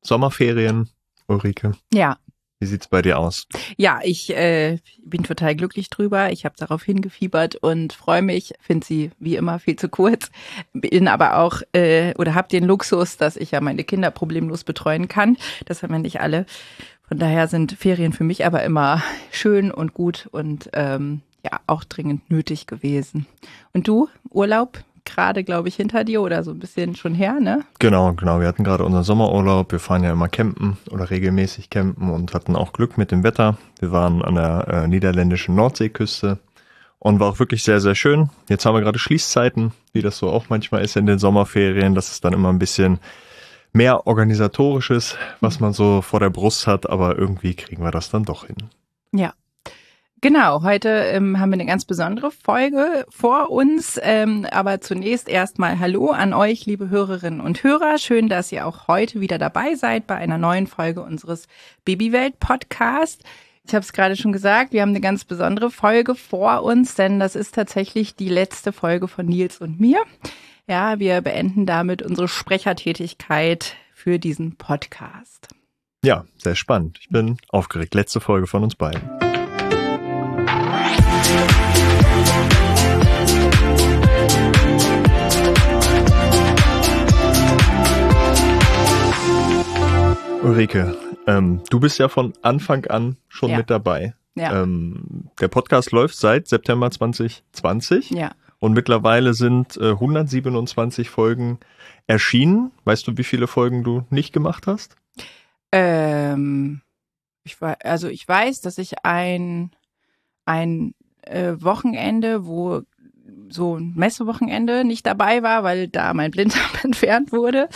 Sommerferien, Ulrike. Ja. Wie sieht's bei dir aus? Ja, ich bin total glücklich drüber. Ich habe darauf hingefiebert und freue mich. Finde sie wie immer viel zu kurz. Bin aber auch oder habe den Luxus, dass ich ja meine Kinder problemlos betreuen kann. Das haben ja nicht alle. Von daher sind Ferien für mich aber immer schön und gut und ja auch dringend nötig gewesen. Und du, Urlaub? Gerade, glaube ich, hinter dir oder so ein bisschen schon her, ne? Genau. Wir hatten gerade unseren Sommerurlaub. Wir fahren ja immer campen oder regelmäßig campen und hatten auch Glück mit dem Wetter. Wir waren an der niederländischen Nordseeküste und war auch wirklich sehr, sehr schön. Jetzt haben wir gerade Schließzeiten, wie das so auch manchmal ist in den Sommerferien. Das ist dann immer ein bisschen mehr Organisatorisches, was man so vor der Brust hat, aber irgendwie kriegen wir das dann doch hin. Ja. Genau, heute haben wir eine ganz besondere Folge vor uns, aber zunächst erstmal Hallo an euch, liebe Hörerinnen und Hörer. Schön, dass ihr auch heute wieder dabei seid bei einer neuen Folge unseres Babywelt-Podcasts. Ich habe es gerade schon gesagt, wir haben eine ganz besondere Folge vor uns, denn das ist tatsächlich die letzte Folge von Nils und mir. Ja, wir beenden damit unsere Sprechertätigkeit für diesen Podcast. Ja, sehr spannend. Ich bin aufgeregt. Letzte Folge von uns beiden. Ulrike, du bist ja von Anfang an schon mit dabei. Ja. Der Podcast läuft seit September 2020 und mittlerweile sind 127 Folgen erschienen. Weißt du, wie viele Folgen du nicht gemacht hast? Ich weiß, dass ich ein Wochenende, wo so ein Messewochenende nicht dabei war, weil da mein Blinddarm entfernt wurde.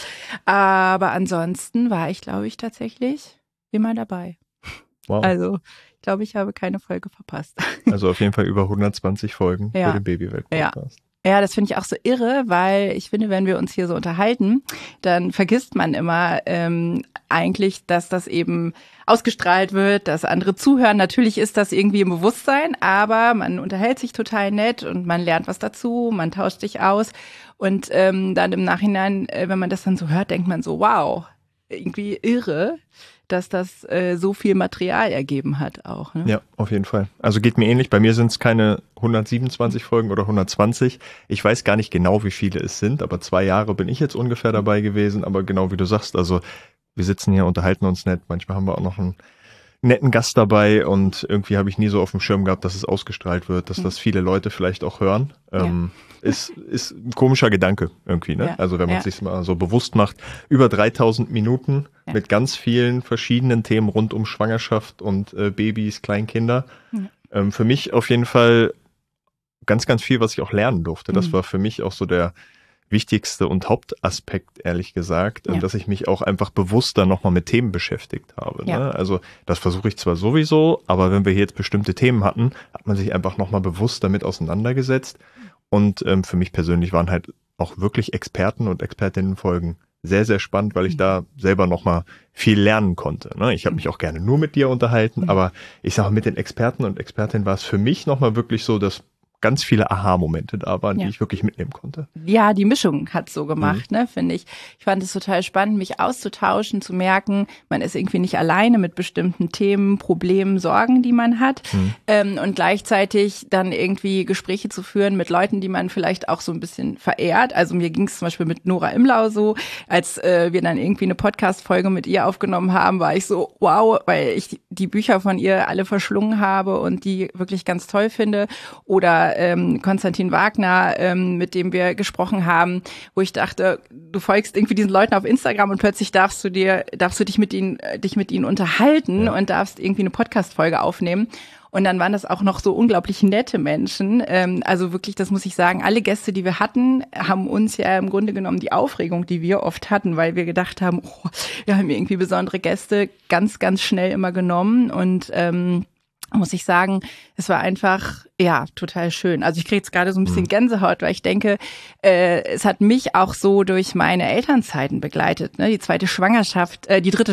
Aber ansonsten war ich, glaube ich, tatsächlich immer dabei. Wow. Also ich glaube, ich habe keine Folge verpasst. Also auf jeden Fall über 120 Folgen für den Babywelt-Podcast. Ja, das finde ich auch so irre, weil ich finde, wenn wir uns hier so unterhalten, dann vergisst man immer eigentlich, dass das eben ausgestrahlt wird, dass andere zuhören. Natürlich ist das irgendwie im Bewusstsein, aber man unterhält sich total nett und man lernt was dazu, man tauscht sich aus. Und dann im Nachhinein, wenn man das dann so hört, denkt man so, wow, irgendwie irre, dass das so viel Material ergeben hat auch. Ne? Ja, auf jeden Fall. Also geht mir ähnlich. Bei mir sind es keine 127 Folgen oder 120. Ich weiß gar nicht genau, wie viele es sind, aber 2 Jahre bin ich jetzt ungefähr dabei gewesen. Aber genau wie du sagst, also wir sitzen hier, unterhalten uns nett. Manchmal haben wir auch noch einen netten Gast dabei und irgendwie habe ich nie so auf dem Schirm gehabt, dass es ausgestrahlt wird, dass das viele Leute vielleicht auch hören. Ist ein komischer Gedanke irgendwie, ne? Ja. Also wenn man es sich mal so bewusst macht, über 3000 Minuten mit ganz vielen verschiedenen Themen rund um Schwangerschaft und Babys, Kleinkinder. Für mich auf jeden Fall ganz, ganz viel, was ich auch lernen durfte. Das war für mich auch so der wichtigste und Hauptaspekt, ehrlich gesagt, dass ich mich auch einfach bewusster nochmal mit Themen beschäftigt habe. Ja. Ne? Also das versuche ich zwar sowieso, aber wenn wir hier jetzt bestimmte Themen hatten, hat man sich einfach nochmal bewusst damit auseinandergesetzt. Und für mich persönlich waren halt auch wirklich Experten und Expertinnenfolgen sehr, sehr spannend, weil ich da selber nochmal viel lernen konnte. Ne? Ich habe mich auch gerne nur mit dir unterhalten, aber ich sage, mit den Experten und Expertinnen war es für mich nochmal wirklich so, dass ganz viele Aha-Momente da waren, die ich wirklich mitnehmen konnte. Ja, die Mischung hat so gemacht, ne, finde ich. Ich fand es total spannend, mich auszutauschen, zu merken, man ist irgendwie nicht alleine mit bestimmten Themen, Problemen, Sorgen, die man hat. Und gleichzeitig dann irgendwie Gespräche zu führen mit Leuten, die man vielleicht auch so ein bisschen verehrt. Also mir ging es zum Beispiel mit Nora Imlau so, als wir dann irgendwie eine Podcast-Folge mit ihr aufgenommen haben, war ich so, wow, weil ich die Bücher von ihr alle verschlungen habe und die wirklich ganz toll finde. Oder Konstantin Wagner, mit dem wir gesprochen haben, wo ich dachte, du folgst irgendwie diesen Leuten auf Instagram und plötzlich darfst du dich mit ihnen unterhalten und darfst irgendwie eine Podcast-Folge aufnehmen. Und dann waren das auch noch so unglaublich nette Menschen. Also wirklich, das muss ich sagen, alle Gäste, die wir hatten, haben uns ja im Grunde genommen die Aufregung, die wir oft hatten, weil wir gedacht haben, wir haben irgendwie besondere Gäste ganz, ganz schnell immer genommen. Und muss ich sagen, es war einfach, ja, total schön. Also ich kriege jetzt gerade so ein bisschen Gänsehaut, weil ich denke, es hat mich auch so durch meine Elternzeiten begleitet, ne? Die dritte Schwangerschaft,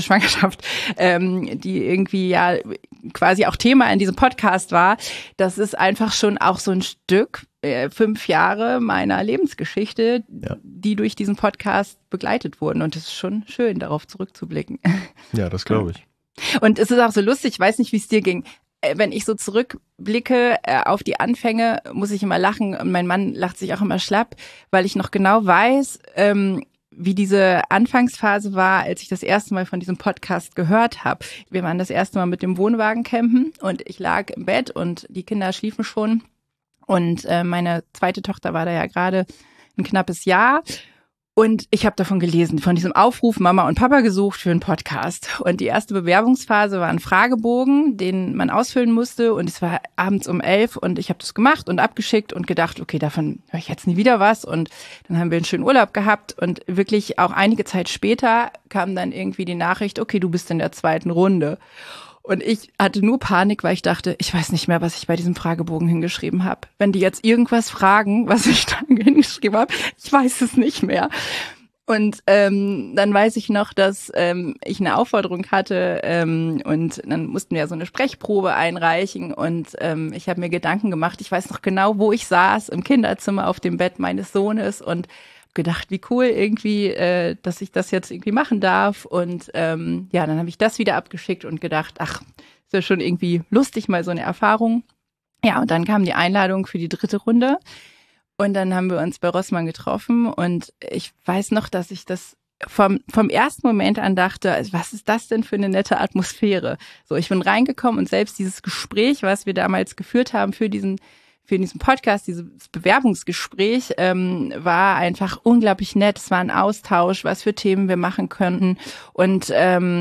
die irgendwie ja quasi auch Thema in diesem Podcast war. Das ist einfach schon auch so ein Stück 5 Jahre meiner Lebensgeschichte, die durch diesen Podcast begleitet wurden. Und es ist schon schön, darauf zurückzublicken. Ja, das glaube ich. Und es ist auch so lustig, ich weiß nicht, wie es dir ging. Wenn ich so zurückblicke auf die Anfänge, muss ich immer lachen. Und mein Mann lacht sich auch immer schlapp, weil ich noch genau weiß, wie diese Anfangsphase war, als ich das erste Mal von diesem Podcast gehört habe. Wir waren das erste Mal mit dem Wohnwagen campen und ich lag im Bett und die Kinder schliefen schon. Und meine zweite Tochter war da ja gerade ein knappes Jahr. Und ich habe davon gelesen, von diesem Aufruf Mama und Papa gesucht für einen Podcast. Und die erste Bewerbungsphase war ein Fragebogen, den man ausfüllen musste. Und es war abends um 11 und ich habe das gemacht und abgeschickt und gedacht, okay, davon höre ich jetzt nie wieder was. Und dann haben wir einen schönen Urlaub gehabt. Und wirklich auch einige Zeit später kam dann irgendwie die Nachricht, okay, du bist in der 2. Runde. Und ich hatte nur Panik, weil ich dachte, ich weiß nicht mehr, was ich bei diesem Fragebogen hingeschrieben habe. Wenn die jetzt irgendwas fragen, was ich da hingeschrieben habe, ich weiß es nicht mehr. Und dann weiß ich noch, dass ich eine Aufforderung hatte und dann mussten wir so eine Sprechprobe einreichen und ich habe mir Gedanken gemacht. Ich weiß noch genau, wo ich saß, im Kinderzimmer auf dem Bett meines Sohnes und gedacht, wie cool irgendwie, dass ich das jetzt irgendwie machen darf. Und dann habe ich das wieder abgeschickt und gedacht, ach, ist ja schon irgendwie lustig, mal so eine Erfahrung. Ja, und dann kam die Einladung für die 3. Runde. Und dann haben wir uns bei Rossmann getroffen. Und ich weiß noch, dass ich das vom ersten Moment an dachte, was ist das denn für eine nette Atmosphäre? So, ich bin reingekommen und selbst dieses Gespräch, was wir damals geführt haben für diesen Podcast, dieses Bewerbungsgespräch, war einfach unglaublich nett. Es war ein Austausch, was für Themen wir machen könnten. Und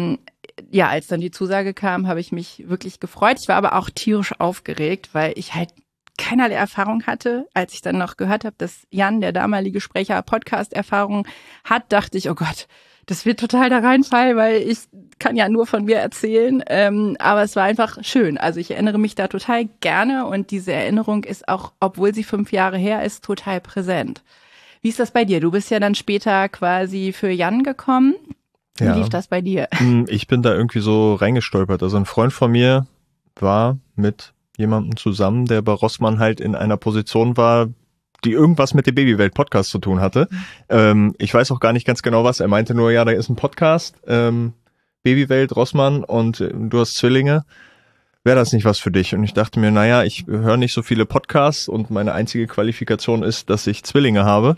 als dann die Zusage kam, habe ich mich wirklich gefreut. Ich war aber auch tierisch aufgeregt, weil ich halt keinerlei Erfahrung hatte. Als ich dann noch gehört habe, dass Jan, der damalige Sprecher, Podcast-Erfahrung hat, dachte ich, oh Gott, das wird total da reinfallen, weil ich kann ja nur von mir erzählen. Aber es war einfach schön. Also ich erinnere mich da total gerne und diese Erinnerung ist auch, obwohl sie 5 Jahre her ist, total präsent. Wie ist das bei dir? Du bist ja dann später quasi für Jan gekommen. Wie lief das bei dir? Ich bin da irgendwie so reingestolpert. Also ein Freund von mir war mit jemandem zusammen, der bei Rossmann halt in einer Position war, die irgendwas mit dem Babywelt-Podcast zu tun hatte. Ich weiß auch gar nicht ganz genau was. Er meinte nur, ja, da ist ein Podcast, Babywelt, Rossmann und du hast Zwillinge. Wäre das nicht was für dich? Und ich dachte mir, naja, ich höre nicht so viele Podcasts und meine einzige Qualifikation ist, dass ich Zwillinge habe.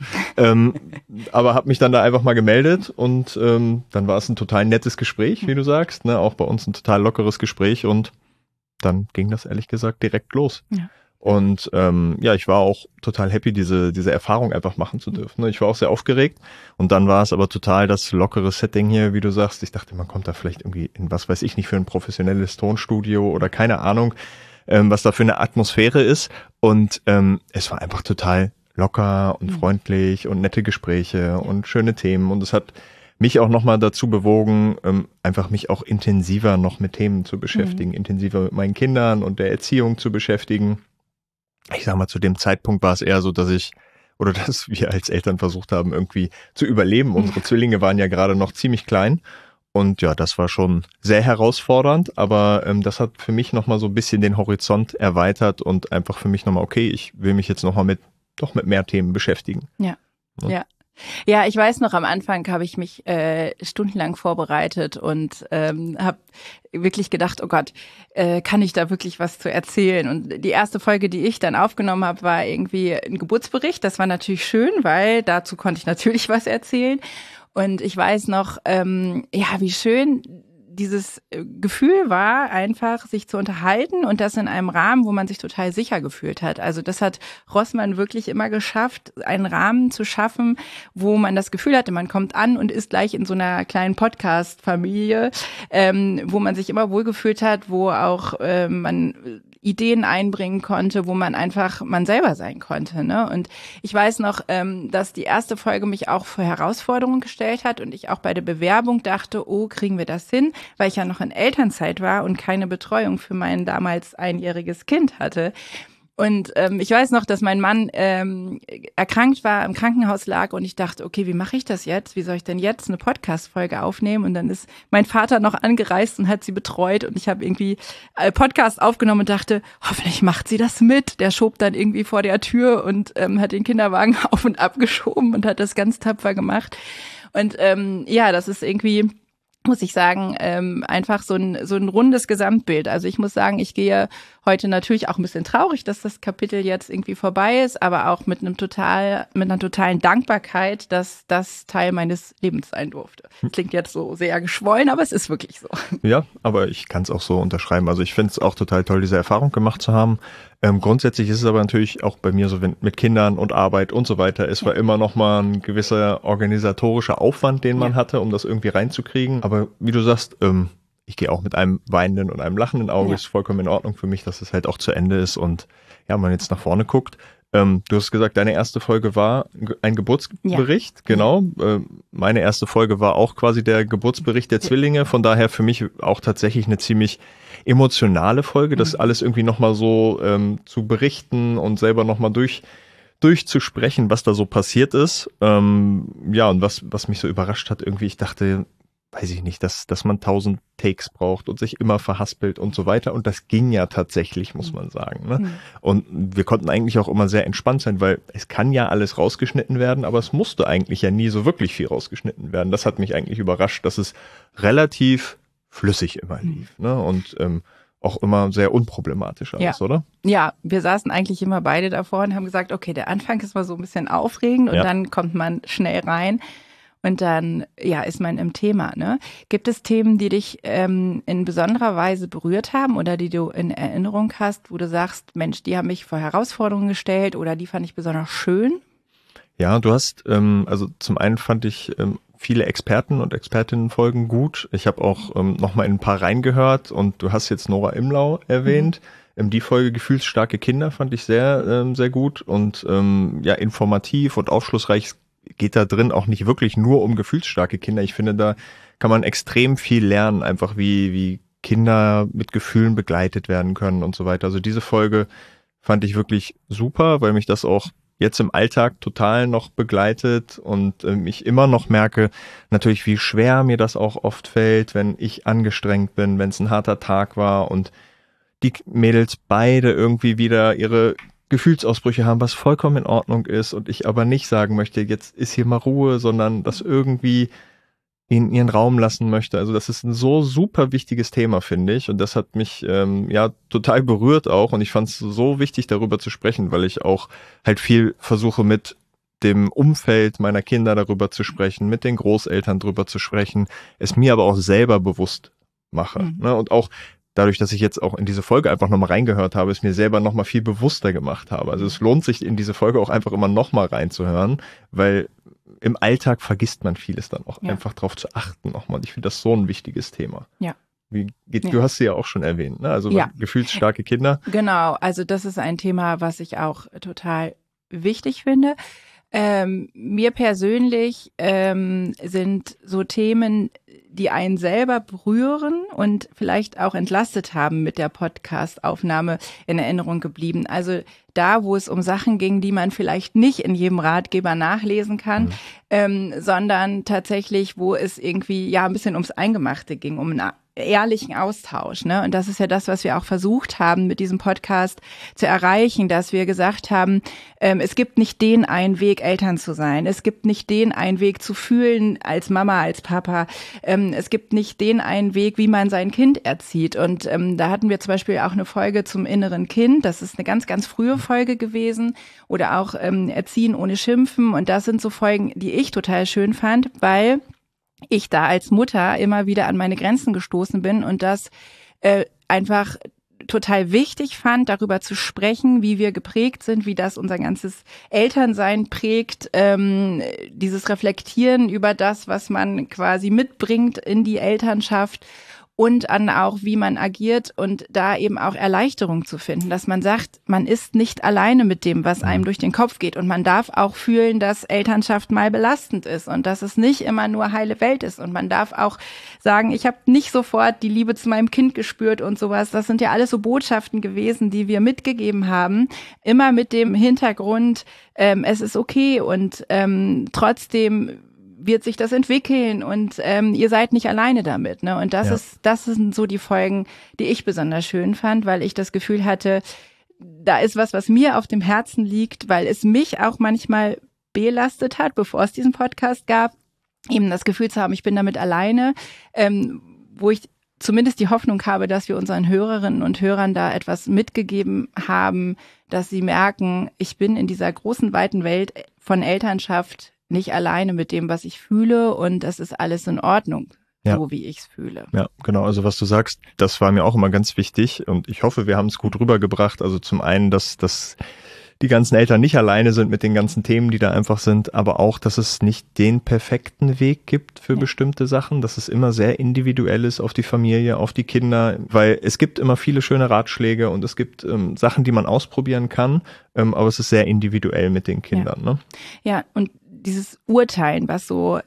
Aber habe mich dann da einfach mal gemeldet und dann war es ein total nettes Gespräch, wie du sagst. Ne? Auch bei uns ein total lockeres Gespräch und dann ging das ehrlich gesagt direkt los. Ja. Und ich war auch total happy, diese Erfahrung einfach machen zu dürfen. Ich war auch sehr aufgeregt und dann war es aber total das lockere Setting hier, wie du sagst. Ich dachte, man kommt da vielleicht irgendwie in, was weiß ich nicht, für ein professionelles Tonstudio oder keine Ahnung, was da für eine Atmosphäre ist. Und es war einfach total locker und freundlich und nette Gespräche und schöne Themen. Und es hat mich auch nochmal dazu bewogen, einfach mich auch intensiver noch mit Themen zu beschäftigen, intensiver mit meinen Kindern und der Erziehung zu beschäftigen. Ich sag mal, zu dem Zeitpunkt war es eher so, dass wir als Eltern versucht haben, irgendwie zu überleben. Unsere Zwillinge waren ja gerade noch ziemlich klein. Und ja, das war schon sehr herausfordernd, aber das hat für mich nochmal so ein bisschen den Horizont erweitert und einfach für mich nochmal, okay, ich will mich jetzt nochmal mit mehr Themen beschäftigen. Ja. Ja, ich weiß noch, am Anfang habe ich mich stundenlang vorbereitet und habe wirklich gedacht, oh Gott, kann ich da wirklich was zu erzählen? Und die erste Folge, die ich dann aufgenommen habe, war irgendwie ein Geburtsbericht. Das war natürlich schön, weil dazu konnte ich natürlich was erzählen. Und ich weiß noch, wie schön dieses Gefühl war, einfach sich zu unterhalten und das in einem Rahmen, wo man sich total sicher gefühlt hat. Also das hat Rossmann wirklich immer geschafft, einen Rahmen zu schaffen, wo man das Gefühl hatte, man kommt an und ist gleich in so einer kleinen Podcast-Familie, wo man sich immer wohlgefühlt hat, wo auch man Ideen einbringen konnte, wo man einfach man selber sein konnte. Ne? Und ich weiß noch, dass die erste Folge mich auch vor Herausforderungen gestellt hat und ich auch bei der Bewerbung dachte, oh, kriegen wir das hin? Weil ich ja noch in Elternzeit war und keine Betreuung für mein damals 1-jähriges Kind hatte. Und ich weiß noch, dass mein Mann erkrankt war, im Krankenhaus lag und ich dachte, okay, wie mache ich das jetzt? Wie soll ich denn jetzt eine Podcast-Folge aufnehmen? Und dann ist mein Vater noch angereist und hat sie betreut und ich habe irgendwie Podcast aufgenommen und dachte, hoffentlich macht sie das mit. Der schob dann irgendwie vor der Tür und hat den Kinderwagen auf und ab geschoben und hat das ganz tapfer gemacht. Und das ist irgendwie, muss ich sagen, einfach so ein rundes Gesamtbild. Also ich muss sagen, ich gehe heute natürlich auch ein bisschen traurig, dass das Kapitel jetzt irgendwie vorbei ist, aber auch mit einer totalen Dankbarkeit, dass das Teil meines Lebens sein durfte. Klingt jetzt so sehr geschwollen, aber es ist wirklich so. Ja, aber ich kann es auch so unterschreiben. Also ich finde es auch total toll, diese Erfahrung gemacht zu haben. Grundsätzlich ist es aber natürlich auch bei mir so, wenn mit Kindern und Arbeit und so weiter, es war immer noch mal ein gewisser organisatorischer Aufwand, den man hatte, um das irgendwie reinzukriegen. Aber wie du sagst, ich gehe auch mit einem weinenden und einem lachenden Auge, ist vollkommen in Ordnung für mich, dass es halt auch zu Ende ist und ja, man jetzt nach vorne guckt. Du hast gesagt, deine erste Folge war ein Geburtsbericht, genau. Meine erste Folge war auch quasi der Geburtsbericht der Zwillinge, von daher für mich auch tatsächlich eine ziemlich emotionale Folge, das alles irgendwie nochmal so zu berichten und selber nochmal durchzusprechen, was da so passiert ist. Und was mich so überrascht hat, irgendwie, ich dachte, weiß ich nicht, dass man 1000 Takes braucht und sich immer verhaspelt und so weiter. Und das ging ja tatsächlich, muss man sagen. Ne? Und wir konnten eigentlich auch immer sehr entspannt sein, weil es kann ja alles rausgeschnitten werden, aber es musste eigentlich ja nie so wirklich viel rausgeschnitten werden. Das hat mich eigentlich überrascht, dass es relativ flüssig immer lief. Ne? Und auch immer sehr unproblematisch alles, oder? Ja, wir saßen eigentlich immer beide davor und haben gesagt, okay, der Anfang ist mal so ein bisschen aufregend und dann kommt man schnell rein. Und dann, ist man im Thema, ne? Gibt es Themen, die dich in besonderer Weise berührt haben oder die du in Erinnerung hast, wo du sagst, Mensch, die haben mich vor Herausforderungen gestellt oder die fand ich besonders schön? Ja, du hast, also zum einen fand ich viele Experten und Expertinnenfolgen gut. Ich habe auch nochmal in ein paar reingehört und du hast jetzt Nora Imlau erwähnt. Die Folge Gefühlsstarke Kinder fand ich sehr, sehr gut und informativ und aufschlussreich. Geht da drin auch nicht wirklich nur um gefühlsstarke Kinder. Ich finde, da kann man extrem viel lernen, einfach wie Kinder mit Gefühlen begleitet werden können und so weiter. Also diese Folge fand ich wirklich super, weil mich das auch jetzt im Alltag total noch begleitet und ich immer noch merke, natürlich wie schwer mir das auch oft fällt, wenn ich angestrengt bin, wenn es ein harter Tag war und die Mädels beide irgendwie wieder ihre Gefühlsausbrüche haben, was vollkommen in Ordnung ist und ich aber nicht sagen möchte, jetzt ist hier mal Ruhe, sondern das irgendwie in ihren Raum lassen möchte. Also das ist ein so super wichtiges Thema, finde ich. Und das hat mich total berührt auch. Und ich fand es so wichtig, darüber zu sprechen, weil ich auch halt viel versuche, mit dem Umfeld meiner Kinder darüber zu sprechen, mit den Großeltern darüber zu sprechen, es mir aber auch selber bewusst mache. Ne? Und auch dadurch, dass ich jetzt auch in diese Folge einfach nochmal reingehört habe, es mir selber nochmal viel bewusster gemacht habe. Also es lohnt sich, in diese Folge auch einfach immer nochmal reinzuhören, weil im Alltag vergisst man vieles dann auch einfach drauf zu achten nochmal. Ich finde das so ein wichtiges Thema. Ja. Du hast sie ja auch schon erwähnt, ne? Also gefühlsstarke Kinder. Genau, also das ist ein Thema, was ich auch total wichtig finde. Mir persönlich sind so Themen, die einen selber berühren und vielleicht auch entlastet haben mit der Podcast-Aufnahme in Erinnerung geblieben. Also da, wo es um Sachen ging, die man vielleicht nicht in jedem Ratgeber nachlesen kann, sondern tatsächlich, wo es irgendwie ein bisschen ums Eingemachte ging, um einen ehrlichen Austausch, ne? Und das ist ja das, was wir auch versucht haben, mit diesem Podcast zu erreichen, dass wir gesagt haben, es gibt nicht den einen Weg, Eltern zu sein. Es gibt nicht den einen Weg zu fühlen als Mama, als Papa. Es gibt nicht den einen Weg, wie man sein Kind erzieht. Und da hatten wir zum Beispiel auch eine Folge zum inneren Kind. Das ist eine ganz, ganz frühe Folge gewesen. Oder auch Erziehen ohne Schimpfen. Und das sind so Folgen, die ich total schön fand, weil ich da als Mutter immer wieder an meine Grenzen gestoßen bin und das einfach total wichtig fand, darüber zu sprechen, wie wir geprägt sind, wie das unser ganzes Elternsein prägt, dieses Reflektieren über das, was man quasi mitbringt in die Elternschaft und an auch, wie man agiert und da eben auch Erleichterung zu finden, dass man sagt, man ist nicht alleine mit dem, was einem durch den Kopf geht und man darf auch fühlen, dass Elternschaft mal belastend ist und dass es nicht immer nur heile Welt ist und man darf auch sagen, ich habe nicht sofort die Liebe zu meinem Kind gespürt und sowas. Das sind ja alles so Botschaften gewesen, die wir mitgegeben haben, immer mit dem Hintergrund, es ist okay und trotzdem wird sich das entwickeln und ihr seid nicht alleine damit. Ne? Und das sind so die Folgen, die ich besonders schön fand, weil ich das Gefühl hatte, da ist was mir auf dem Herzen liegt, weil es mich auch manchmal belastet hat, bevor es diesen Podcast gab, eben das Gefühl zu haben, ich bin damit alleine, wo ich zumindest die Hoffnung habe, dass wir unseren Hörerinnen und Hörern da etwas mitgegeben haben, dass sie merken, ich bin in dieser großen, weiten Welt von Elternschaft nicht alleine mit dem, was ich fühle und das ist alles in Ordnung, so wie ich es fühle. Ja, genau. Also was du sagst, das war mir auch immer ganz wichtig und ich hoffe, wir haben es gut rübergebracht. Also zum einen, dass die ganzen Eltern nicht alleine sind mit den ganzen Themen, die da einfach sind, aber auch, dass es nicht den perfekten Weg gibt für bestimmte Sachen, dass es immer sehr individuell ist auf die Familie, auf die Kinder, weil es gibt immer viele schöne Ratschläge und es gibt Sachen, die man ausprobieren kann, aber es ist sehr individuell mit den Kindern. Ja, ne? Ja, und dieses Urteilen, was so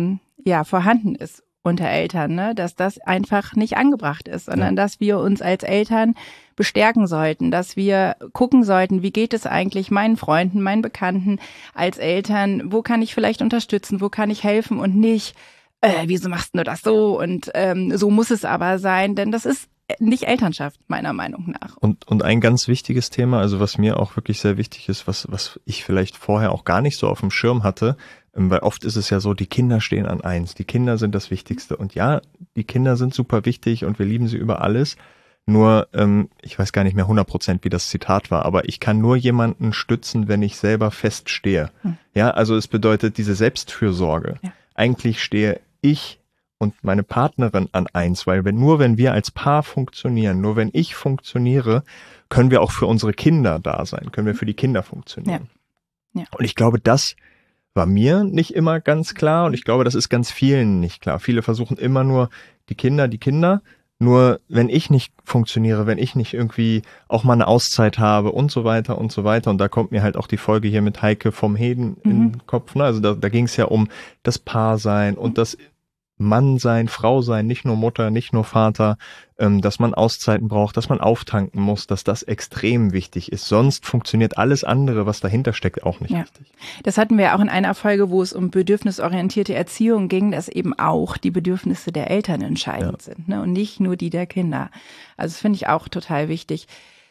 vorhanden ist unter Eltern, ne, dass das einfach nicht angebracht ist, sondern dass wir uns als Eltern bestärken sollten, dass wir gucken sollten, wie geht es eigentlich meinen Freunden, meinen Bekannten als Eltern, wo kann ich vielleicht unterstützen, wo kann ich helfen und nicht, wieso machst du das so und so muss es aber sein, denn das ist nicht Elternschaft, meiner Meinung nach. Und ein ganz wichtiges Thema, also was mir auch wirklich sehr wichtig ist, was ich vielleicht vorher auch gar nicht so auf dem Schirm hatte, weil oft ist es ja so, die Kinder stehen an eins, die Kinder sind das Wichtigste und ja, die Kinder sind super wichtig und wir lieben sie über alles, nur ich weiß gar nicht mehr 100%, wie das Zitat war, aber ich kann nur jemanden stützen, wenn ich selber feststehe. Ja, also es bedeutet diese Selbstfürsorge. Ja. Eigentlich stehe ich und meine Partnerin an eins, weil nur wenn wir als Paar funktionieren, nur wenn ich funktioniere, können wir auch für unsere Kinder da sein, können wir für die Kinder funktionieren. Ja. Und ich glaube, das war mir nicht immer ganz klar und ich glaube, das ist ganz vielen nicht klar. Viele versuchen immer nur die Kinder, nur wenn ich nicht funktioniere, wenn ich nicht irgendwie auch mal eine Auszeit habe und so weiter und so weiter und da kommt mir halt auch die Folge hier mit Heike vom Heden in den Kopf, ne? Also da ging es ja um das Paarsein und das Mann sein, Frau sein, nicht nur Mutter, nicht nur Vater, dass man Auszeiten braucht, dass man auftanken muss, dass das extrem wichtig ist. Sonst funktioniert alles andere, was dahinter steckt, auch nicht richtig. Das hatten wir auch in einer Folge, wo es um bedürfnisorientierte Erziehung ging, dass eben auch die Bedürfnisse der Eltern entscheidend sind, ne? Und nicht nur die der Kinder. Also das finde ich auch total wichtig.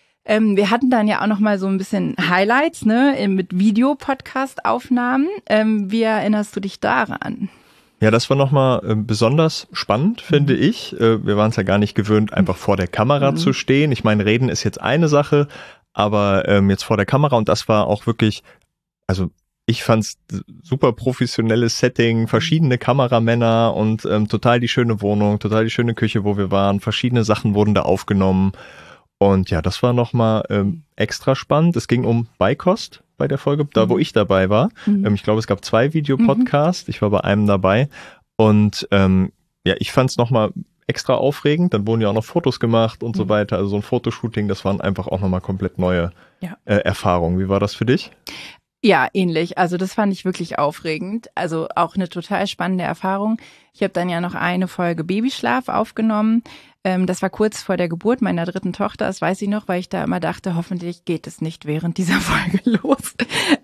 Wir hatten dann ja auch noch mal so ein bisschen Highlights, ne, mit Videopodcast-Aufnahmen. Wie erinnerst du dich daran? Ja, das war nochmal besonders spannend, finde ich. Wir waren es ja gar nicht gewöhnt, einfach vor der Kamera zu stehen. Ich meine, reden ist jetzt eine Sache, aber jetzt vor der Kamera und das war auch wirklich, also ich fand's super professionelles Setting, verschiedene Kameramänner und total die schöne Wohnung, total die schöne Küche, wo wir waren. Verschiedene Sachen wurden da aufgenommen und ja, das war nochmal extra spannend. Es ging um Beikost bei der Folge, da wo ich dabei war. Ich glaube, es gab 2 Videopodcasts. Ich war bei einem dabei. Und ja, ich fand es nochmal extra aufregend. Dann wurden ja auch noch Fotos gemacht und so weiter. Also so ein Fotoshooting, das waren einfach auch nochmal komplett neue Erfahrungen. Wie war das für dich? Ja, ähnlich. Also das fand ich wirklich aufregend. Also auch eine total spannende Erfahrung. Ich habe dann ja noch eine Folge Babyschlaf aufgenommen. Das war kurz vor der Geburt meiner 3. Tochter. Das weiß ich noch, weil ich da immer dachte, hoffentlich geht es nicht während dieser Folge los.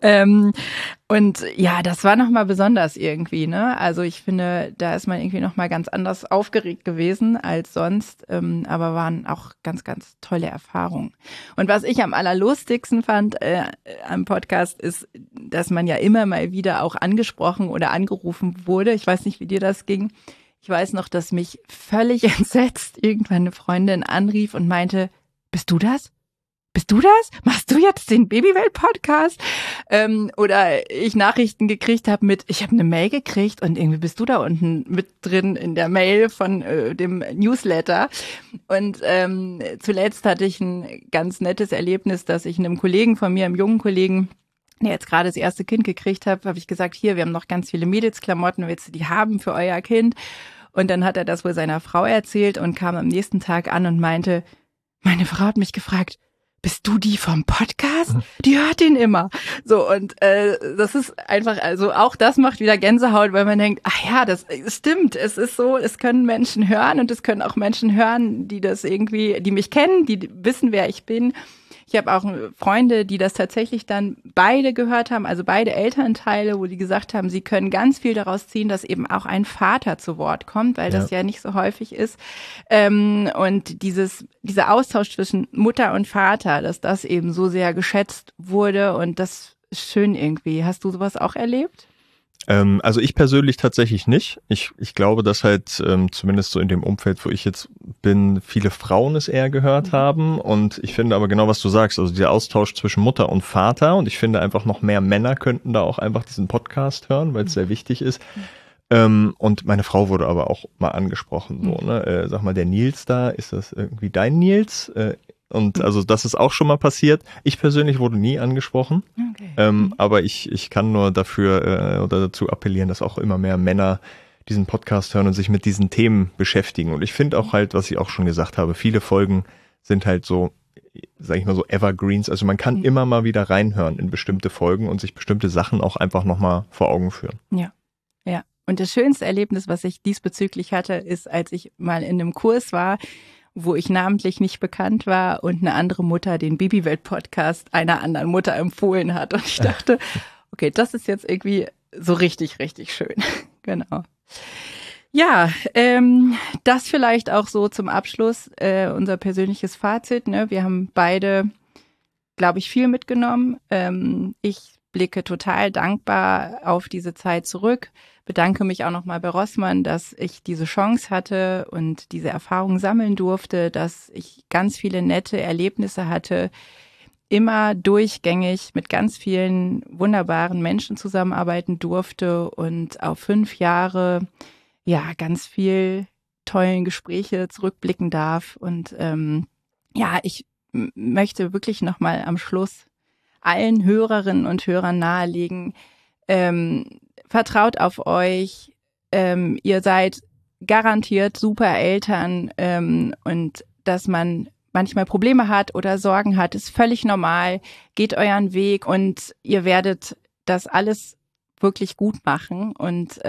Und ja, das war nochmal besonders irgendwie, ne? Also ich finde, da ist man irgendwie nochmal ganz anders aufgeregt gewesen als sonst. Aber waren auch ganz, ganz tolle Erfahrungen. Und was ich am allerlustigsten fand am Podcast ist, dass man ja immer mal wieder auch angesprochen oder angerufen wurde. Ich weiß nicht, wie dir das ging. Ich weiß noch, dass mich völlig entsetzt irgendwann eine Freundin anrief und meinte, bist du das? Bist du das? Machst du jetzt den Babywelt-Podcast? Oder ich Nachrichten gekriegt habe ich habe eine Mail gekriegt und irgendwie bist du da unten mit drin in der Mail von dem Newsletter. Und zuletzt hatte ich ein ganz nettes Erlebnis, dass ich einem Kollegen von mir, einem jungen Kollegen, der jetzt gerade das erste Kind gekriegt habe ich gesagt, hier, wir haben noch ganz viele Mädelsklamotten, willst du die haben für euer Kind? Und dann hat er das wohl seiner Frau erzählt und kam am nächsten Tag an und meinte, meine Frau hat mich gefragt, bist du die vom Podcast? Die hört den immer. So, und das ist einfach, also auch das macht wieder Gänsehaut, weil man denkt, ach ja, das stimmt, es ist so, es können Menschen hören und es können auch Menschen hören, die das irgendwie, die mich kennen, die wissen, wer ich bin. Ich habe auch Freunde, die das tatsächlich dann beide gehört haben, also beide Elternteile, wo die gesagt haben, sie können ganz viel daraus ziehen, dass eben auch ein Vater zu Wort kommt, weil das ja nicht so häufig ist. Und dieser Austausch zwischen Mutter und Vater, dass das eben so sehr geschätzt wurde und das ist schön irgendwie. Hast du sowas auch erlebt? Also ich persönlich tatsächlich nicht. Ich glaube, dass halt zumindest so in dem Umfeld, wo ich jetzt bin, viele Frauen es eher gehört haben. Und ich finde aber genau, was du sagst, also dieser Austausch zwischen Mutter und Vater. Und ich finde einfach noch mehr Männer könnten da auch einfach diesen Podcast hören, weil es sehr wichtig ist. Und meine Frau wurde aber auch mal angesprochen. So, ne? Sag mal, der Nils da, ist das irgendwie dein Nils? Und also das ist auch schon mal passiert. Ich persönlich wurde nie angesprochen, okay. Aber ich kann nur dafür oder dazu appellieren, dass auch immer mehr Männer diesen Podcast hören und sich mit diesen Themen beschäftigen. Und ich finde auch halt, was ich auch schon gesagt habe, viele Folgen sind halt so, sag ich mal so Evergreens. Also man kann immer mal wieder reinhören in bestimmte Folgen und sich bestimmte Sachen auch einfach nochmal vor Augen führen. Ja, ja. Und das schönste Erlebnis, was ich diesbezüglich hatte, ist, als ich mal in einem Kurs war, wo ich namentlich nicht bekannt war und eine andere Mutter den Babywelt-Podcast einer anderen Mutter empfohlen hat. Und ich dachte, okay, das ist jetzt irgendwie so richtig, richtig schön. Genau. Ja, das vielleicht auch so zum Abschluss, unser persönliches Fazit. Ne? Wir haben beide, glaube ich, viel mitgenommen. Ich blicke total dankbar auf diese Zeit zurück. Bedanke mich auch nochmal bei Rossmann, dass ich diese Chance hatte und diese Erfahrung sammeln durfte, dass ich ganz viele nette Erlebnisse hatte, immer durchgängig mit ganz vielen wunderbaren Menschen zusammenarbeiten durfte und auf 5 Jahre ja ganz viel tollen Gespräche zurückblicken darf. Und ich möchte wirklich nochmal am Schluss allen Hörerinnen und Hörern nahelegen, vertraut auf euch, ihr seid garantiert super Eltern und dass man manchmal Probleme hat oder Sorgen hat, ist völlig normal. Geht euren Weg und ihr werdet das alles wirklich gut machen und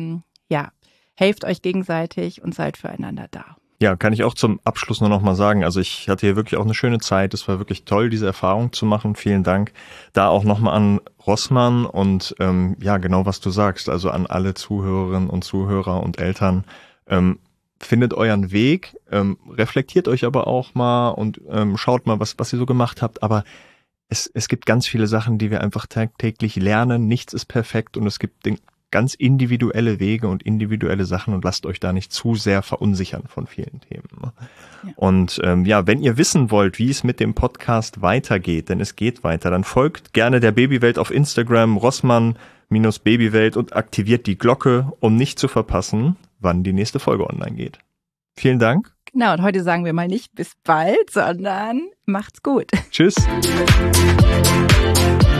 helft euch gegenseitig und seid füreinander da. Ja, kann ich auch zum Abschluss nur noch mal sagen. Also ich hatte hier wirklich auch eine schöne Zeit. Es war wirklich toll, diese Erfahrung zu machen. Vielen Dank. Da auch noch mal an Rossmann und genau was du sagst. Also an alle Zuhörerinnen und Zuhörer und Eltern. Findet euren Weg, reflektiert euch aber auch mal und schaut mal, was ihr so gemacht habt. Aber es gibt ganz viele Sachen, die wir einfach tagtäglich lernen. Nichts ist perfekt und es gibt ganz individuelle Wege und individuelle Sachen und lasst euch da nicht zu sehr verunsichern von vielen Themen. Ne? Ja. Und wenn ihr wissen wollt, wie es mit dem Podcast weitergeht, denn es geht weiter, dann folgt gerne der Babywelt auf Instagram, Rossmann-Babywelt und aktiviert die Glocke, um nicht zu verpassen, wann die nächste Folge online geht. Vielen Dank. Genau, und heute sagen wir mal nicht bis bald, sondern macht's gut. Tschüss.